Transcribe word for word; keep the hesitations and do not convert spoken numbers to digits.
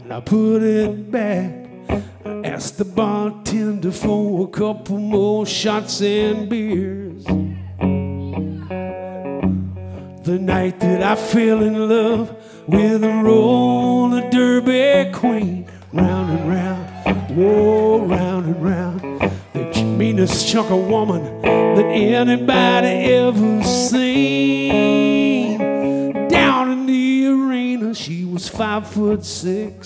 and I put it back. I asked the bartender for a couple more shots and beers. The night that I fell in love with a roller derby queen. Round and round, whoa, round and round. The meanest chunk of woman that anybody ever seen. Down in the arena, she was five foot six.